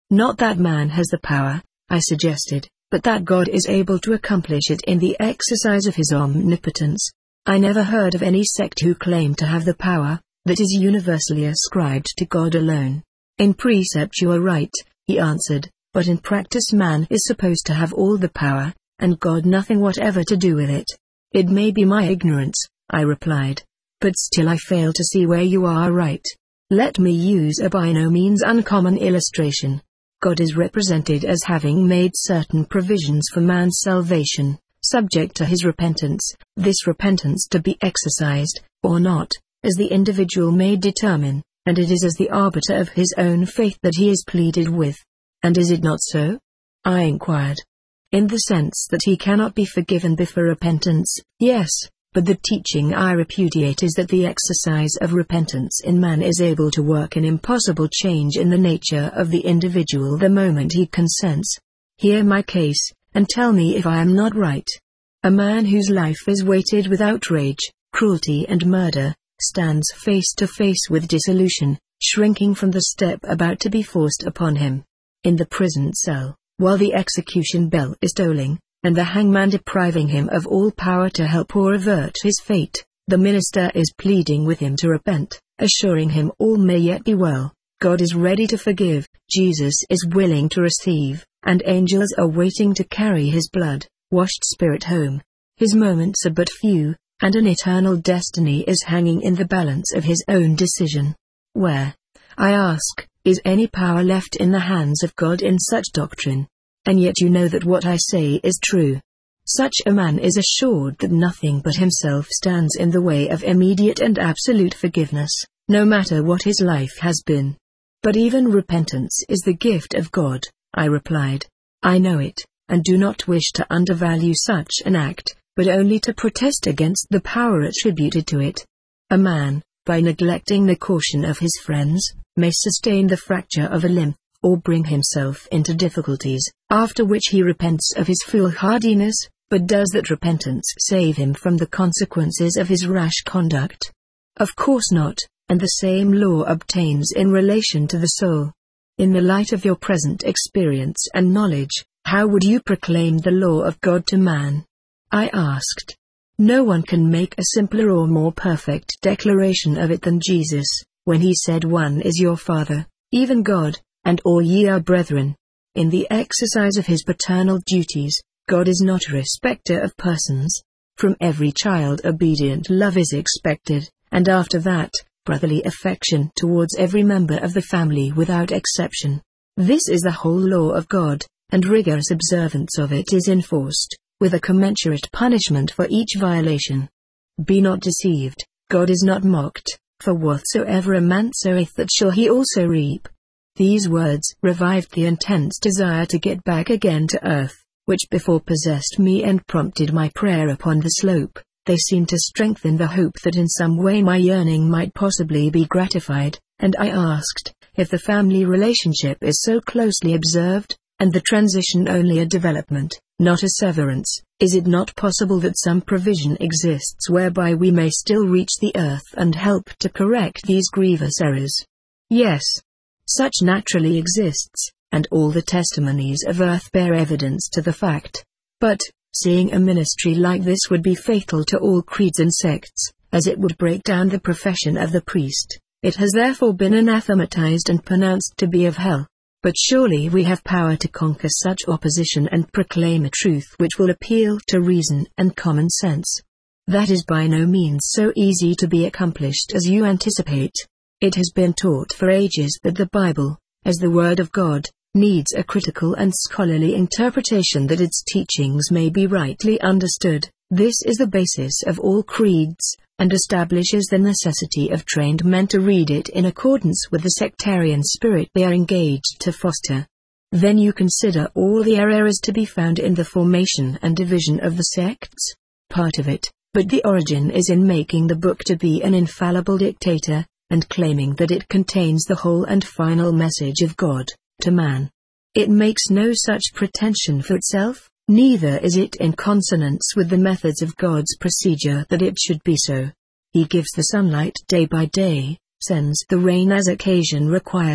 Not that man has the power, I suggested, but that God is able to accomplish it in the exercise of his omnipotence. I never heard of any sect who claimed to have the power, that is universally ascribed to God alone. In precept you are right, he answered, but in practice man is supposed to have all the power, and God nothing whatever to do with it. It may be my ignorance, I replied, but still I fail to see where you are right. Let me use a by no means uncommon illustration. God is represented as having made certain provisions for man's salvation, subject to his repentance, this repentance to be exercised, or not, as the individual may determine, and it is as the arbiter of his own faith that he is pleaded with. And is it not so? I inquired. In the sense that he cannot be forgiven before repentance, yes, but the teaching I repudiate is that the exercise of repentance in man is able to work an impossible change in the nature of the individual the moment he consents. Hear my case, and tell me if I am not right. A man whose life is weighted with outrage, cruelty and murder, stands face to face with dissolution, shrinking from the step about to be forced upon him. In the prison cell, while the execution bell is tolling, and the hangman depriving him of all power to help or avert his fate, the minister is pleading with him to repent, assuring him all may yet be well, God is ready to forgive, Jesus is willing to receive, and angels are waiting to carry his blood-washed spirit home. His moments are but few, and an eternal destiny is hanging in the balance of his own decision. Where, I ask, is any power left in the hands of God in such doctrine? And yet you know that what I say is true. Such a man is assured that nothing but himself stands in the way of immediate and absolute forgiveness, no matter what his life has been. But even repentance is the gift of God, I replied. I know it, and do not wish to undervalue such an act, but only to protest against the power attributed to it. A man, by neglecting the caution of his friends, may sustain the fracture of a limb, or bring himself into difficulties, after which he repents of his foolhardiness, but does that repentance save him from the consequences of his rash conduct? Of course not, and the same law obtains in relation to the soul. In the light of your present experience and knowledge, how would you proclaim the law of God to man? I asked. No one can make a simpler or more perfect declaration of it than Jesus, when he said one is your Father, even God, and all ye are brethren. In the exercise of his paternal duties, God is not a respecter of persons. From every child obedient love is expected, and after that, brotherly affection towards every member of the family without exception. This is the whole law of God, and rigorous observance of it is enforced, with a commensurate punishment for each violation. Be not deceived, God is not mocked, for whatsoever a man soweth that shall he also reap. These words revived the intense desire to get back again to earth, which before possessed me and prompted my prayer upon the slope. They seemed to strengthen the hope that in some way my yearning might possibly be gratified, and I asked, if the family relationship is so closely observed, and the transition only a development, not a severance, is it not possible that some provision exists whereby we may still reach the earth and help to correct these grievous errors? Yes. Such naturally exists, and all the testimonies of earth bear evidence to the fact. But, seeing a ministry like this would be fatal to all creeds and sects, as it would break down the profession of the priest, it has therefore been anathematized and pronounced to be of hell. But surely we have power to conquer such opposition and proclaim a truth which will appeal to reason and common sense. That is by no means so easy to be accomplished as you anticipate. It has been taught for ages that the Bible, as the Word of God, needs a critical and scholarly interpretation that its teachings may be rightly understood. This is the basis of all creeds, and establishes the necessity of trained men to read it in accordance with the sectarian spirit they are engaged to foster. Then you consider all the errors to be found in the formation and division of the sects? Part of it, but the origin is in making the book to be an infallible dictator, and claiming that it contains the whole and final message of God to man. It makes no such pretension for itself, neither is it in consonance with the methods of God's procedure that it should be so. He gives the sunlight day by day, sends the rain as occasion requires,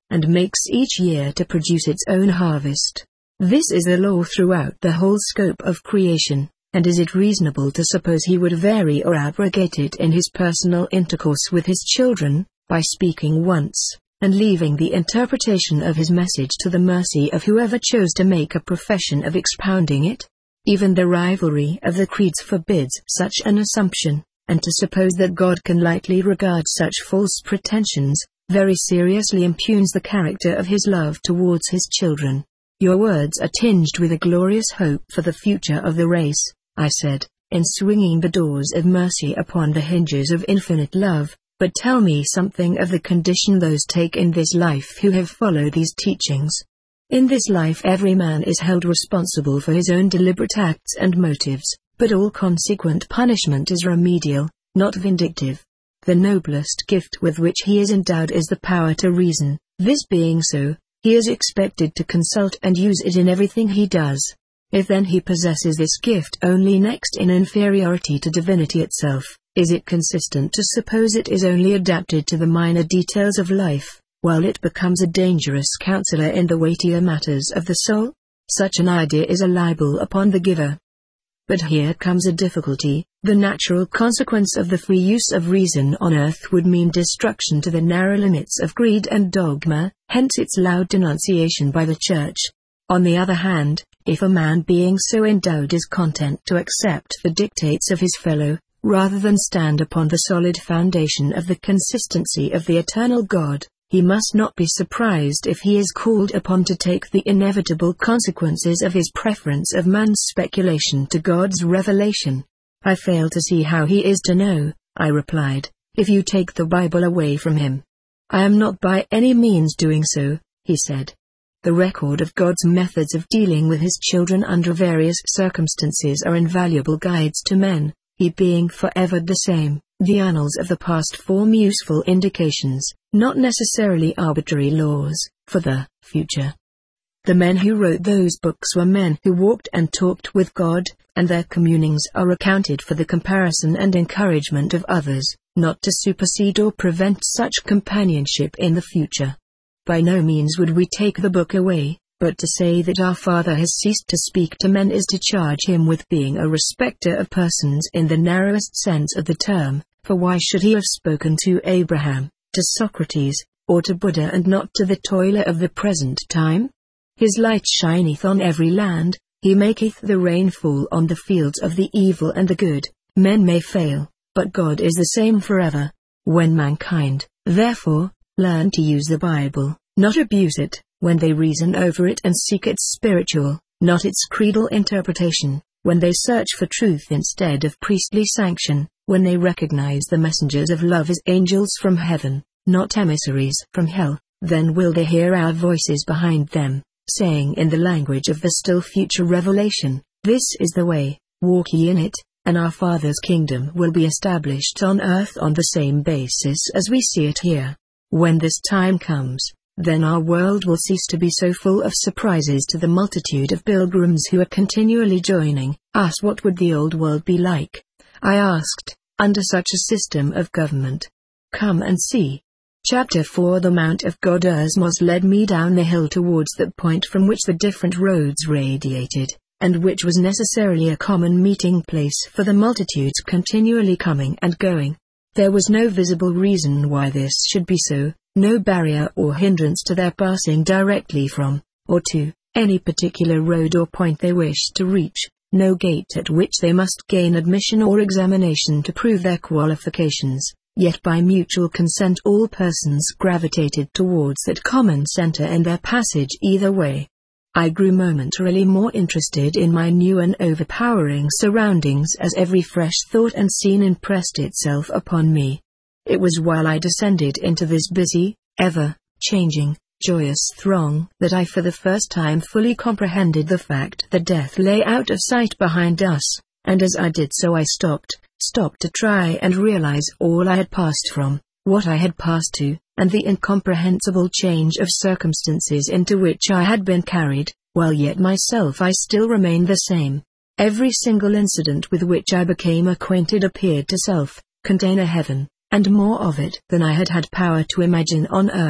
and makes each year to produce its own harvest. This is the law throughout the whole scope of creation, and is it reasonable to suppose he would vary or abrogate it in his personal intercourse with his children, by speaking once, and leaving the interpretation of his message to the mercy of whoever chose to make a profession of expounding it? Even the rivalry of the creeds forbids such an assumption, and to suppose that God can lightly regard such false pretensions, very seriously impugns the character of his love towards his children. Your words are tinged with a glorious hope for the future of the race, I said, in swinging the doors of mercy upon the hinges of infinite love. But tell me something of the condition those take in this life who have followed these teachings. In this life every man is held responsible for his own deliberate acts and motives, but all consequent punishment is remedial, not vindictive. The noblest gift with which he is endowed is the power to reason. This being so, he is expected to consult and use it in everything he does. If then he possesses this gift only next in inferiority to divinity itself, is it consistent to suppose it is only adapted to the minor details of life, while it becomes a dangerous counselor in the weightier matters of the soul? Such an idea is a libel upon the giver. But here comes a difficulty. The natural consequence of the free use of reason on earth would mean destruction to the narrow limits of greed and dogma, hence its loud denunciation by the Church. On the other hand, if a man being so endowed is content to accept the dictates of his fellow, rather than stand upon the solid foundation of the consistency of the eternal God, he must not be surprised if he is called upon to take the inevitable consequences of his preference of man's speculation to God's revelation. I fail to see how he is to know, I replied, if you take the Bible away from him. I am not by any means doing so, he said. The record of God's methods of dealing with his children under various circumstances are invaluable guides to men. He being forever the same, the annals of the past form useful indications, not necessarily arbitrary laws, for the future. The men who wrote those books were men who walked and talked with God, and their communings are accounted for the comparison and encouragement of others, not to supersede or prevent such companionship in the future. By no means would we take the book away. But to say that our Father has ceased to speak to men is to charge him with being a respecter of persons in the narrowest sense of the term, for why should he have spoken to Abraham, to Socrates, or to Buddha and not to the toiler of the present time? His light shineth on every land, he maketh the rain fall on the fields of the evil and the good. Men may fail, but God is the same forever. When mankind, therefore, learn to use the Bible, not abuse it, when they reason over it and seek its spiritual, not its creedal interpretation, when they search for truth instead of priestly sanction, when they recognize the messengers of love as angels from heaven, not emissaries from hell, then will they hear our voices behind them, saying in the language of the still future revelation, "This is the way, walk ye in it, and our Father's kingdom will be established on earth on the same basis as we see it here." When this time comes, then our world will cease to be so full of surprises to the multitude of pilgrims who are continually joining us. What would the old world be like, I asked, under such a system of government? Come and see. Chapter 4. The Mount of God. Erzmos led me down the hill towards that point from which the different roads radiated, and which was necessarily a common meeting place for the multitudes continually coming and going. There was no visible reason why this should be so, no barrier or hindrance to their passing directly from, or to, any particular road or point they wished to reach, no gate at which they must gain admission or examination to prove their qualifications, yet by mutual consent all persons gravitated towards that common center in their passage either way. I grew momentarily more interested in my new and overpowering surroundings as every fresh thought and scene impressed itself upon me. It was while I descended into this busy, ever-changing, joyous throng that I for the first time fully comprehended the fact that death lay out of sight behind us, and as I did so I stopped to try and realize all I had passed from, what I had passed to, and the incomprehensible change of circumstances into which I had been carried, while yet myself I still remained the same. Every single incident with which I became acquainted appeared to contain a heaven, and more of it than I had had power to imagine on earth.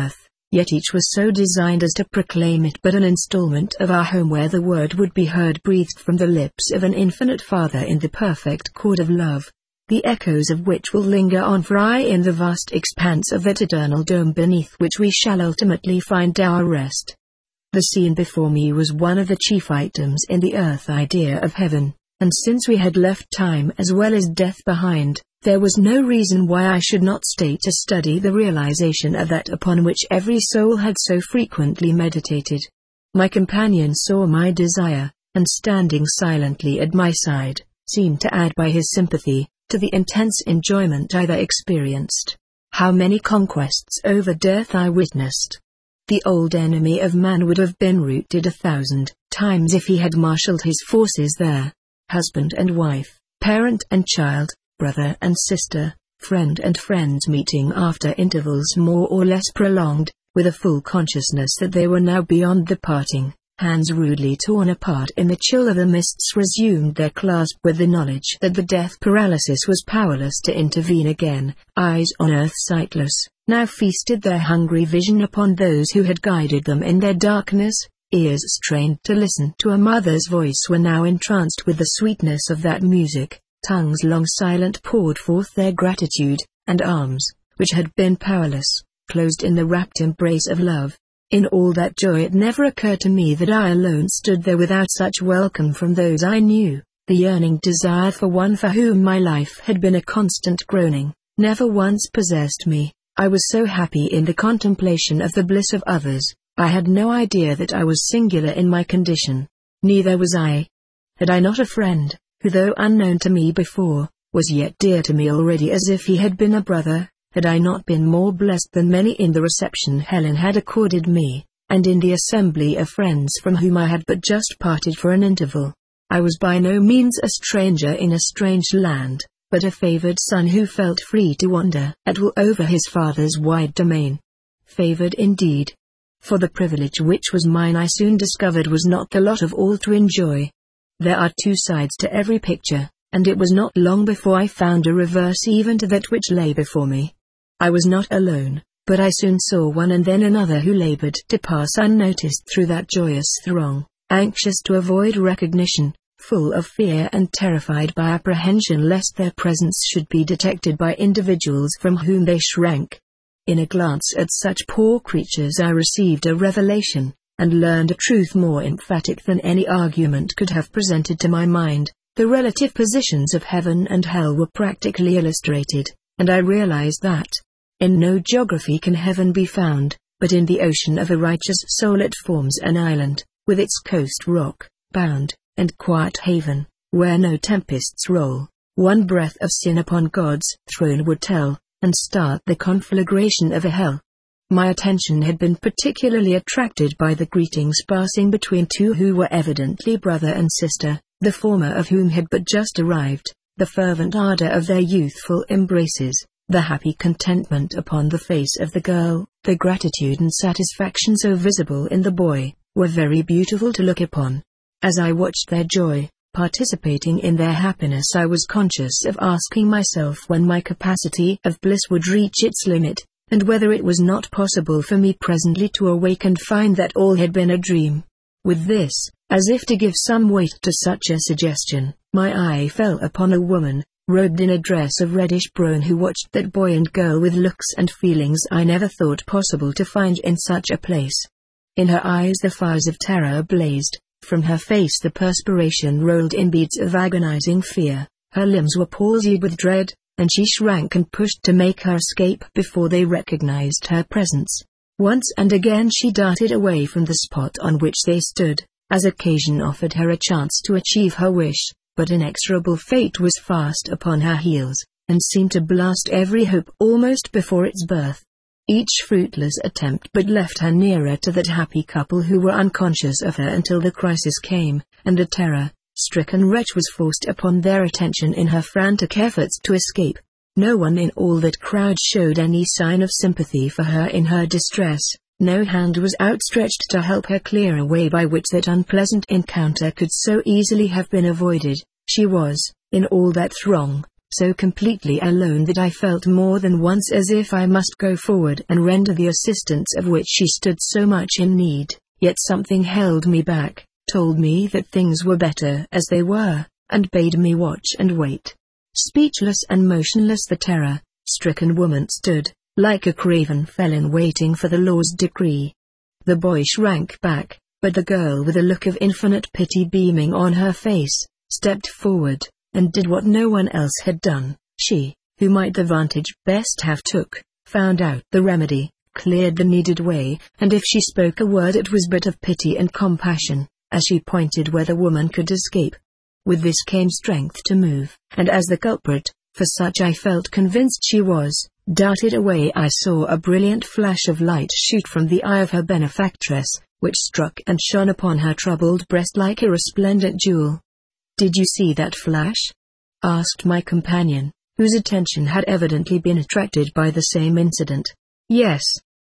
yet each was so designed as to proclaim it but an installment of our home where the word would be heard breathed from the lips of an infinite Father in the perfect chord of love, the echoes of which will linger on for aye in the vast expanse of that eternal dome beneath which we shall ultimately find our rest. The scene before me was one of the chief items in the earth idea of heaven, and since we had left time as well as death behind, there was no reason why I should not stay to study the realization of that upon which every soul had so frequently meditated. My companion saw my desire, and standing silently at my side, seemed to add by his sympathy to the intense enjoyment I there experienced. How many conquests over death I witnessed! The old enemy of man would have been routed 1,000 times if he had marshaled his forces there. Husband and wife, parent and child, brother and sister, friend and friends meeting after intervals more or less prolonged, with a full consciousness that they were now beyond the parting, hands rudely torn apart in the chill of the mists resumed their clasp with the knowledge that the death paralysis was powerless to intervene again, eyes on earth sightless, now feasted their hungry vision upon those who had guided them in their darkness. Ears strained to listen to a mother's voice were now entranced with the sweetness of that music, tongues long silent poured forth their gratitude, and arms, which had been powerless, closed in the rapt embrace of love. In all that joy it never occurred to me that I alone stood there without such welcome from those I knew. The yearning desire for one for whom my life had been a constant groaning, never once possessed me. I was so happy in the contemplation of the bliss of others. I had no idea that I was singular in my condition. Neither was I. Had I not a friend, who though unknown to me before, was yet dear to me already as if he had been a brother? Had I not been more blessed than many in the reception Helen had accorded me, and in the assembly of friends from whom I had but just parted for an interval? I was by no means a stranger in a strange land, but a favored son who felt free to wander at will over his father's wide domain. Favored indeed. For the privilege which was mine I soon discovered was not the lot of all to enjoy. There are two sides to every picture, and it was not long before I found a reverse even to that which lay before me. I was not alone, but I soon saw one and then another who labored to pass unnoticed through that joyous throng, anxious to avoid recognition, full of fear and terrified by apprehension lest their presence should be detected by individuals from whom they shrank. In a glance at such poor creatures I received a revelation, and learned a truth more emphatic than any argument could have presented to my mind. The relative positions of heaven and hell were practically illustrated, and I realized that in no geography can heaven be found, but in the ocean of a righteous soul it forms an island, with its coast rock-bound, and quiet haven, where no tempests roll. One breath of sin upon God's throne would tell, and start the conflagration of a hell. My attention had been particularly attracted by the greetings passing between two who were evidently brother and sister, the former of whom had but just arrived, the fervent ardor of their youthful embraces, the happy contentment upon the face of the girl, the gratitude and satisfaction so visible in the boy, were very beautiful to look upon. As I watched their joy, participating in their happiness, I was conscious of asking myself when my capacity of bliss would reach its limit, and whether it was not possible for me presently to awake and find that all had been a dream. With this, as if to give some weight to such a suggestion, my eye fell upon a woman, robed in a dress of reddish brown, who watched that boy and girl with looks and feelings I never thought possible to find in such a place. In her eyes the fires of terror blazed. From her face the perspiration rolled in beads of agonizing fear, her limbs were palsied with dread, and she shrank and pushed to make her escape before they recognized her presence. Once and again she darted away from the spot on which they stood, as occasion offered her a chance to achieve her wish, but inexorable fate was fast upon her heels, and seemed to blast every hope almost before its birth. Each fruitless attempt but left her nearer to that happy couple who were unconscious of her until the crisis came, and the terror-stricken wretch was forced upon their attention in her frantic efforts to escape. No one in all that crowd showed any sign of sympathy for her in her distress. No hand was outstretched to help her clear a way by which that unpleasant encounter could so easily have been avoided. She was, in all that throng, so completely alone that I felt more than once as if I must go forward and render the assistance of which she stood so much in need, yet something held me back, told me that things were better as they were, and bade me watch and wait. Speechless and motionless the terror-stricken woman stood, like a craven felon waiting for the law's decree. The boy shrank back, but the girl, with a look of infinite pity beaming on her face, stepped forward, and did what no one else had done. She, who might the vantage best have took, found out the remedy, cleared the needed way, and if she spoke a word it was but of pity and compassion, as she pointed where the woman could escape. With this came strength to move, and as the culprit, for such I felt convinced she was, darted away, I saw a brilliant flash of light shoot from the eye of her benefactress, which struck and shone upon her troubled breast like a resplendent jewel. "Did you see that flash?" asked my companion, whose attention had evidently been attracted by the same incident. "Yes,"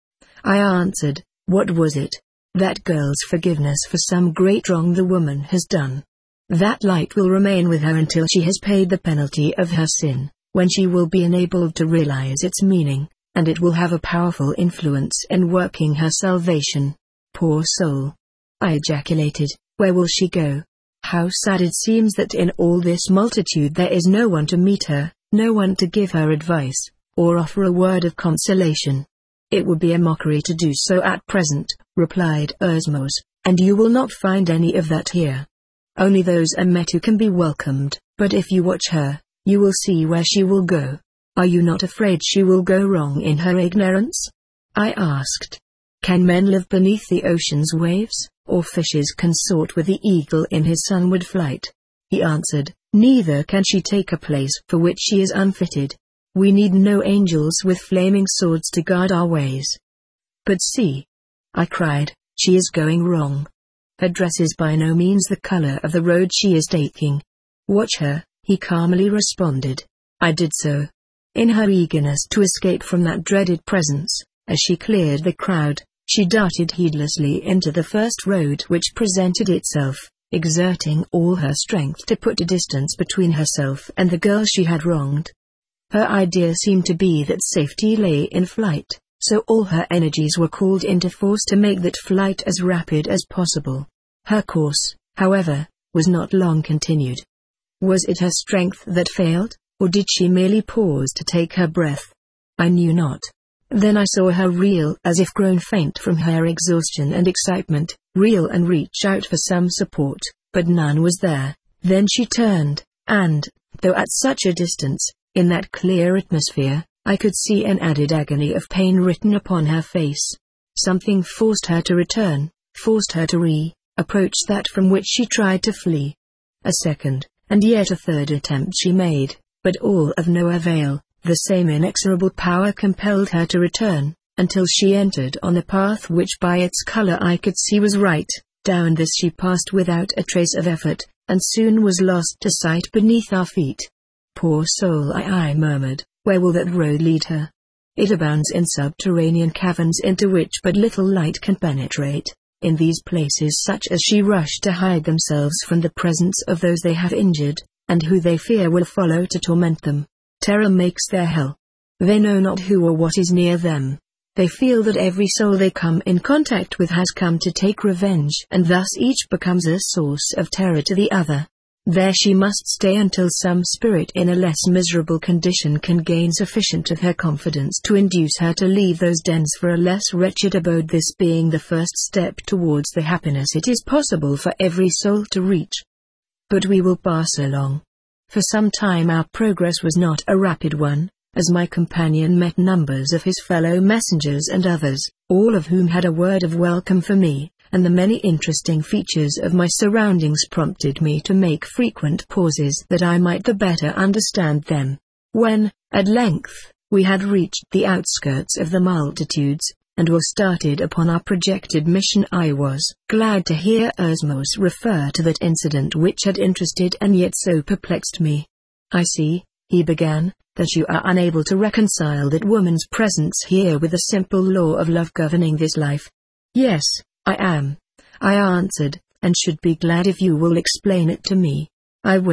I answered. "What was it?" "That girl's forgiveness for some great wrong the woman has done. That light will remain with her until she has paid the penalty of her sin, when she will be enabled to realize its meaning, and it will have a powerful influence in working her salvation." "Poor soul!" I ejaculated. "Where will she go? How sad it seems that in all this multitude there is no one to meet her, no one to give her advice, or offer a word of consolation." "It would be a mockery to do so at present," replied Osmos, "and you will not find any of that here. Only those are met who can be welcomed, but if you watch her, you will see where she will go." "Are you not afraid she will go wrong in her ignorance?" I asked. "Can men live beneath the ocean's waves, or fishes consort with the eagle in his sunward flight?" He answered, "Neither can she take a place for which she is unfitted. We need no angels with flaming swords to guard our ways." "But see," I cried, "she is going wrong. Her dress is by no means the color of the road she is taking." "Watch her," he calmly responded. I did so. In her eagerness to escape from that dreaded presence, as she cleared the crowd, she darted heedlessly into the first road which presented itself, exerting all her strength to put a distance between herself and the girl she had wronged. Her idea seemed to be that safety lay in flight, so all her energies were called into force to make that flight as rapid as possible. Her course, however, was not long continued. Was it her strength that failed, or did she merely pause to take her breath? I knew not. Then I saw her reel as if grown faint from her exhaustion and excitement, reel and reach out for some support, but none was there. Then she turned, and, though at such a distance, in that clear atmosphere, I could see an added agony of pain written upon her face. Something forced her to return, forced her to approach that from which she tried to flee. A second, and yet a third attempt she made, but all of no avail. The same inexorable power compelled her to return, until she entered on the path which by its color I could see was right. Down this she passed without a trace of effort, and soon was lost to sight beneath our feet. "Poor soul," I murmured, "where will that road lead her?" "It abounds in subterranean caverns into which but little light can penetrate. In these places such as she rush to hide themselves from the presence of those they have injured, and who they fear will follow to torment them. Terror makes their hell. They know not who or what is near them. They feel that every soul they come in contact with has come to take revenge, and thus each becomes a source of terror to the other. There she must stay until some spirit in a less miserable condition can gain sufficient of her confidence to induce her to leave those dens for a less wretched abode, this being the first step towards the happiness it is possible for every soul to reach. But we will pass along." For some time our progress was not a rapid one, as my companion met numbers of his fellow messengers and others, all of whom had a word of welcome for me, and the many interesting features of my surroundings prompted me to make frequent pauses that I might the better understand them. When, at length, we had reached the outskirts of the multitudes, and were started upon our projected mission, I was glad to hear Osmos refer to that incident which had interested and yet so perplexed me. "I see," he began, "that you are unable to reconcile that woman's presence here with the simple law of love governing this life." "Yes, I am," I answered, "and should be glad if you will explain it to me." "I will,"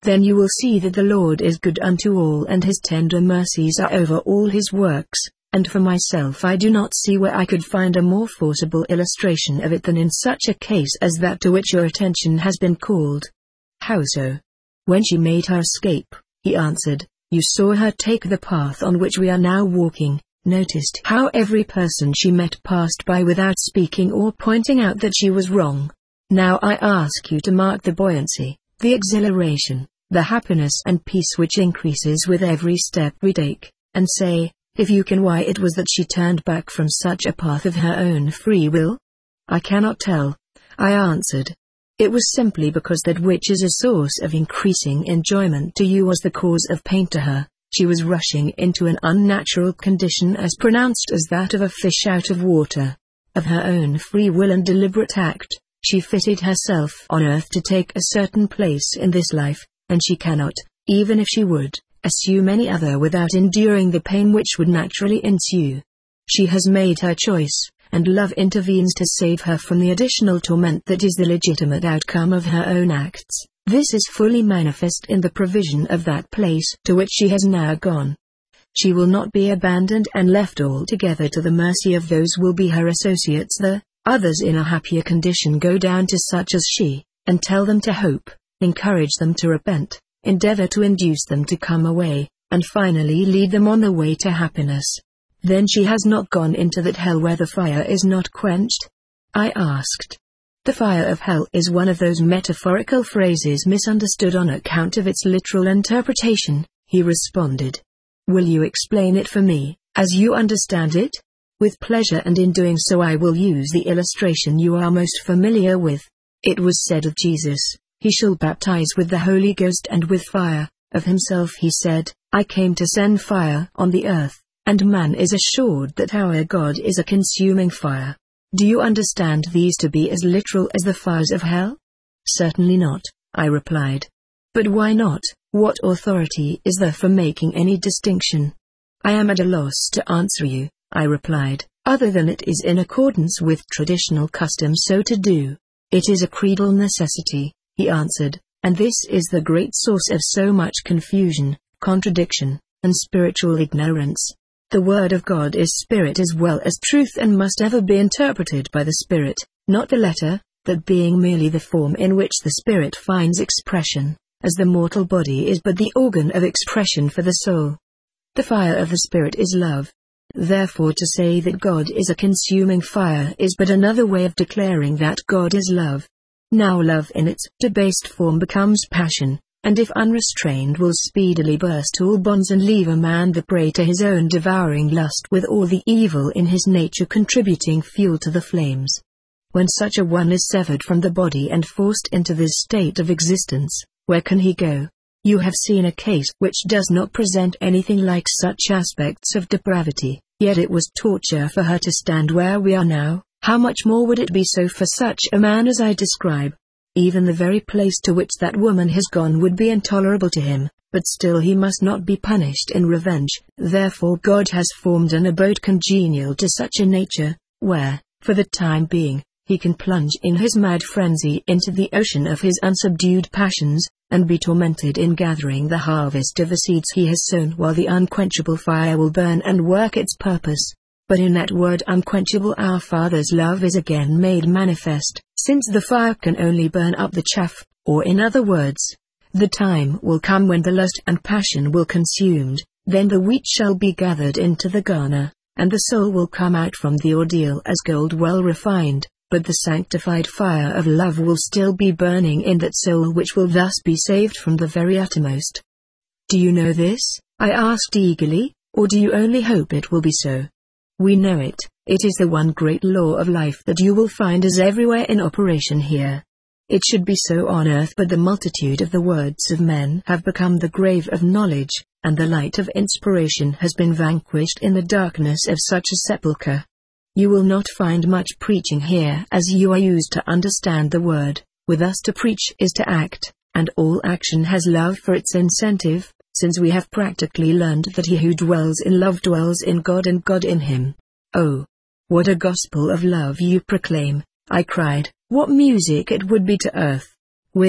Then you will see that the Lord is good unto all, and his tender mercies are over all his works, and for myself I do not see where I could find a more forcible illustration of it than in such a case as that to which your attention has been called. How so? When she made her escape, he answered, you saw her take the path on which we are now walking, noticed how every person she met passed by without speaking or pointing out that she was wrong. Now I ask you to mark the buoyancy, the exhilaration, the happiness and peace which increases with every step we take, and say, if you can, why it was that she turned back from such a path of her own free will? I cannot tell, I answered. It was simply because that which is a source of increasing enjoyment to you was the cause of pain to her. She was rushing into an unnatural condition as pronounced as that of a fish out of water. Of her own free will and deliberate act, she fitted herself on earth to take a certain place in this life, and she cannot, even if she would, assume any other without enduring the pain which would naturally ensue. She has made her choice, and love intervenes to save her from the additional torment that is the legitimate outcome of her own acts. This is fully manifest in the provision of that place to which she has now gone. She will not be abandoned and left altogether to the mercy of those who will be her associates. The others in a happier condition go down to such as she, and tell them to hope, encourage them to repent, endeavor to induce them to come away, and finally lead them on the way to happiness. Then she has not gone into that hell where the fire is not quenched? I asked. The fire of hell is one of those metaphorical phrases misunderstood on account of its literal interpretation, he responded. Will you explain it for me, as you understand it? With pleasure, and in doing so I will use the illustration you are most familiar with. It was said of Jesus, he shall baptize with the Holy Ghost and with fire. Of himself he said, I came to send fire on the earth, and man is assured that our God is a consuming fire. Do you understand these to be as literal as the fires of hell? Certainly not, I replied. But why not? What authority is there for making any distinction? I am at a loss to answer you, I replied, other than it is in accordance with traditional custom so to do. It is a creedal necessity, he answered, and this is the great source of so much confusion, contradiction, and spiritual ignorance. The Word of God is spirit as well as truth and must ever be interpreted by the Spirit, not the letter, that being merely the form in which the Spirit finds expression, as the mortal body is but the organ of expression for the soul. The fire of the Spirit is love. Therefore to say that God is a consuming fire is but another way of declaring that God is love. Now love in its debased form becomes passion, and if unrestrained will speedily burst all bonds and leave a man the prey to his own devouring lust, with all the evil in his nature contributing fuel to the flames. When such a one is severed from the body and forced into this state of existence, where can he go? You have seen a case which does not present anything like such aspects of depravity, yet it was torture for her to stand where we are now. How much more would it be so for such a man as I describe? Even the very place to which that woman has gone would be intolerable to him, but still he must not be punished in revenge. Therefore God has formed an abode congenial to such a nature, where, for the time being, he can plunge in his mad frenzy into the ocean of his unsubdued passions, and be tormented in gathering the harvest of the seeds he has sown, while the unquenchable fire will burn and work its purpose. But in that word unquenchable our Father's love is again made manifest, since the fire can only burn up the chaff, or in other words, the time will come when the lust and passion will consumed, then the wheat shall be gathered into the garner, and the soul will come out from the ordeal as gold well refined, but the sanctified fire of love will still be burning in that soul, which will thus be saved from the very uttermost. Do you know this? I asked eagerly, or do you only hope it will be so? We know it. It is the one great law of life that you will find is everywhere in operation here. It should be so on earth, but the multitude of the words of men have become the grave of knowledge, and the light of inspiration has been vanquished in the darkness of such a sepulchre. You will not find much preaching here, as you are used to understand the word. With us to preach is to act, and all action has love for its incentive, since we have practically learned that he who dwells in love dwells in God and God in him. Oh, what a gospel of love you proclaim, I cried. What music it would be to earth. With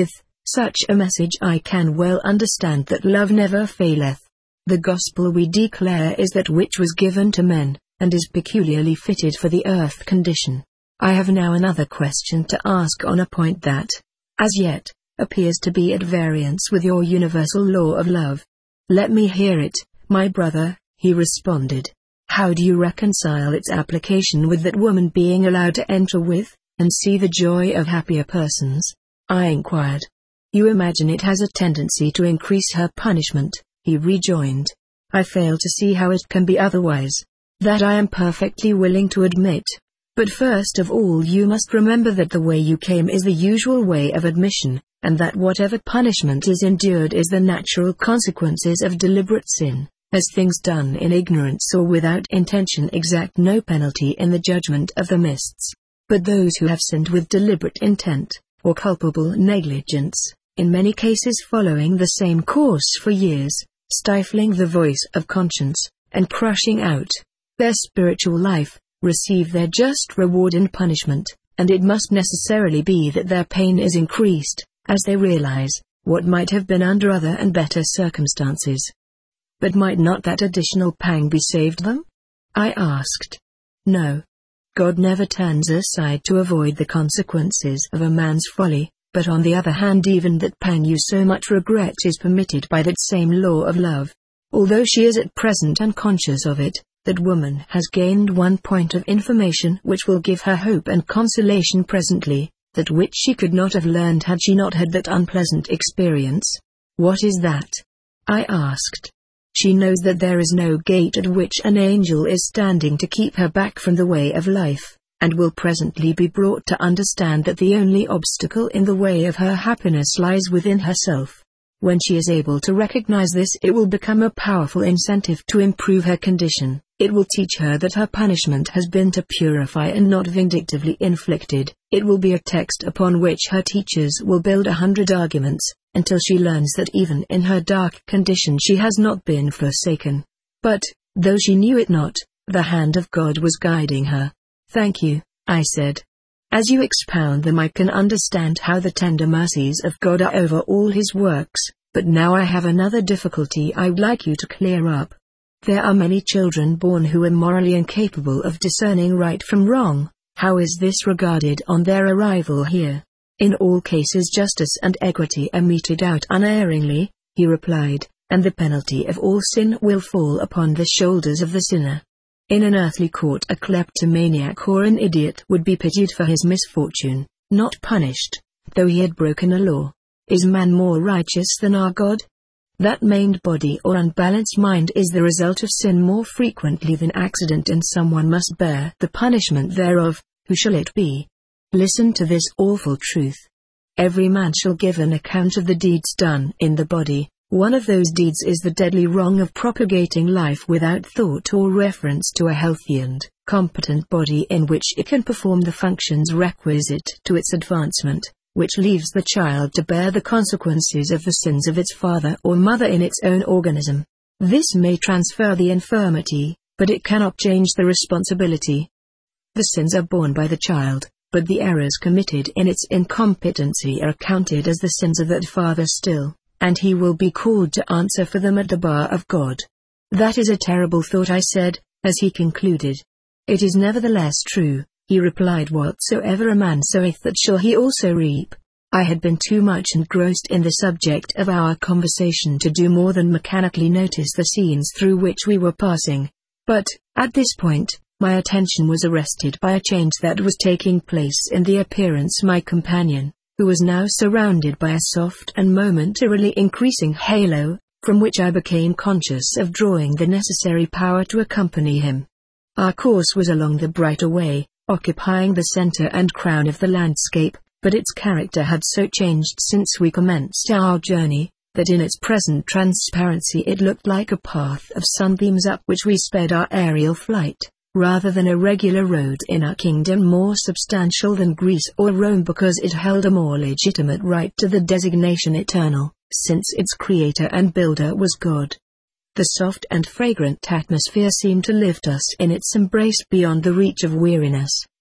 Such a message I can well understand, that love never faileth. The gospel we declare is that which was given to men, and is peculiarly fitted for the earth condition. I have now another question to ask on a point that, as yet, appears to be at variance with your universal law of love. Let me hear it, my brother, he responded. How do you reconcile its application with that woman being allowed to enter with, and see the joy of happier persons? I inquired. You imagine it has a tendency to increase her punishment, he rejoined. I fail to see how it can be otherwise. That I am perfectly willing to admit. But first of all you must remember that the way you came is the usual way of admission, and that whatever punishment is endured is the natural consequences of deliberate sin, as things done in ignorance or without intention exact no penalty in the judgment of the mists. But those who have sinned with deliberate intent, or culpable negligence, in many cases following the same course for years, stifling the voice of conscience, and crushing out their spiritual life, receive their just reward and punishment, and it must necessarily be that their pain is increased, as they realize what might have been under other and better circumstances. But might not that additional pang be saved them? I asked. No. God never turns aside to avoid the consequences of a man's folly, but on the other hand even that pang you so much regret is permitted by that same law of love. Although she is at present unconscious of it, that woman has gained one point of information which will give her hope and consolation presently, that which she could not have learned had she not had that unpleasant experience. What is that? I asked. She knows that there is no gate at which an angel is standing to keep her back from the way of life, and will presently be brought to understand that the only obstacle in the way of her happiness lies within herself. When she is able to recognize this, it will become a powerful incentive to improve her condition. It will teach her that her punishment has been to purify and not vindictively inflicted. It will be a text upon which her teachers will build 100 arguments, until she learns that even in her dark condition she has not been forsaken. But, though she knew it not, the hand of God was guiding her. Thank you, I said. As you expound them I can understand how the tender mercies of God are over all His works, but now I have another difficulty I'd like you to clear up. There are many children born who are morally incapable of discerning right from wrong. How is this regarded on their arrival here? In all cases justice and equity are meted out unerringly, he replied, and the penalty of all sin will fall upon the shoulders of the sinner. In an earthly court a kleptomaniac or an idiot would be pitied for his misfortune, not punished, though he had broken a law. Is man more righteous than our God? That maimed body or unbalanced mind is the result of sin more frequently than accident, and someone must bear the punishment thereof. Who shall it be? Listen to this awful truth. Every man shall give an account of the deeds done in the body. One of those deeds is the deadly wrong of propagating life without thought or reference to a healthy and competent body in which it can perform the functions requisite to its advancement, which leaves the child to bear the consequences of the sins of its father or mother in its own organism. This may transfer the infirmity, but it cannot change the responsibility. The sins are borne by the child, but the errors committed in its incompetency are counted as the sins of that father still, and he will be called to answer for them at the bar of God. That is a terrible thought, I said, as he concluded. It is nevertheless true, he replied. Whatsoever a man soweth that shall he also reap. I had been too much engrossed in the subject of our conversation to do more than mechanically notice the scenes through which we were passing. But, at this point, my attention was arrested by a change that was taking place in the appearance of my companion, who was now surrounded by a soft and momentarily increasing halo, from which I became conscious of drawing the necessary power to accompany him. Our course was along the brighter way, occupying the center and crown of the landscape, but its character had so changed since we commenced our journey, that in its present transparency it looked like a path of sunbeams up which we sped our aerial flight, rather than a regular road in a kingdom more substantial than Greece or Rome, because it held a more legitimate right to the designation eternal, since its creator and builder was God. The soft and fragrant atmosphere seemed to lift us in its embrace beyond the reach of weariness,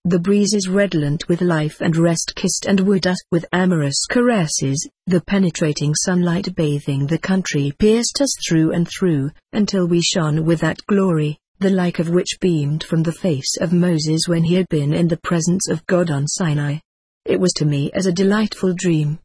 The breezes redolent with life and rest kissed and wooed us with amorous caresses, the penetrating sunlight bathing the country pierced us through and through, until we shone with that glory, the like of which beamed from the face of Moses when he had been in the presence of God on Sinai. It was to me as a delightful dream,